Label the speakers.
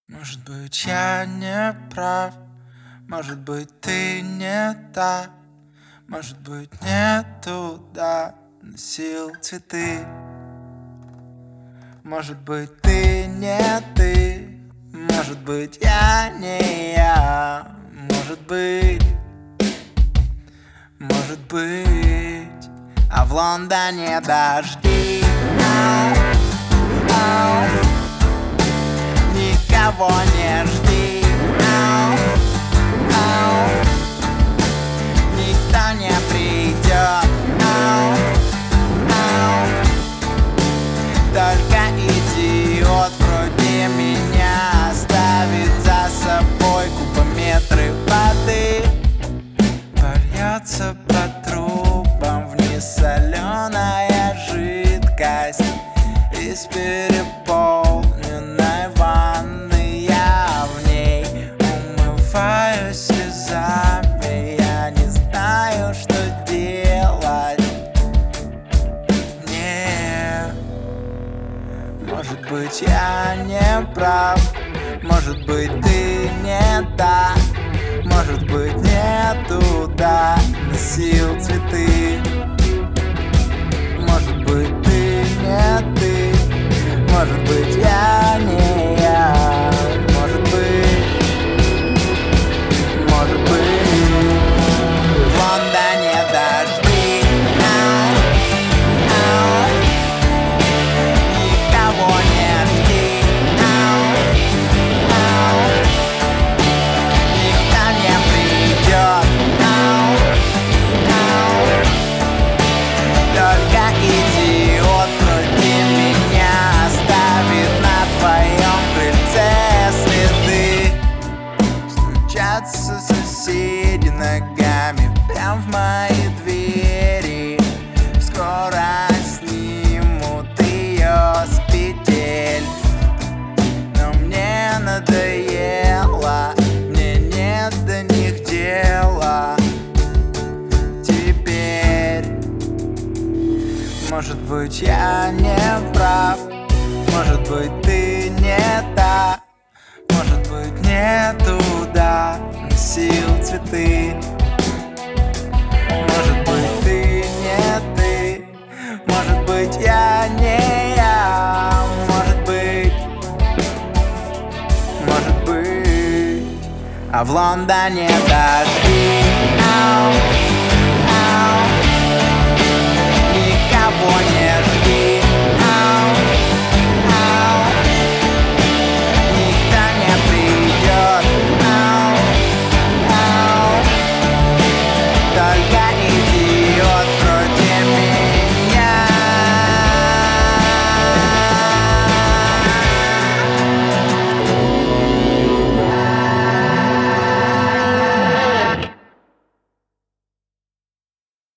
Speaker 1: Может быть, я не прав, может быть, ты не та, может быть, не туда носил цветы. Может быть, ты не ты, может быть, я не я, может быть, а в Лондоне дожди. Никого не жди, никто не придет, только идиот вроде меня оставит за собой кубометры воды. Польется по трубам вниз соленая жидкость из переполненной ванны. Я в ней умываюсь слезами, я не знаю, что делать. Не, может быть, я не прав, может быть, ты не та, может быть, не туда носил цветы. Может быть, ты не ты, может быть, я не я, может быть, в Лондоне дожди, никого не жди, никто не придет, только идиот вроде меня оставит на твоем крыльце следы. Стучатся соседи ногами прям в мои двери, скоро снимут ее с петель. Но мне надоело, мне нет до них дела теперь. Может быть, я не прав, может быть, ты не та, может быть, не туда носил цветы. Может быть, ты не ты, может быть, я не я, может быть, а в Лондоне дожди.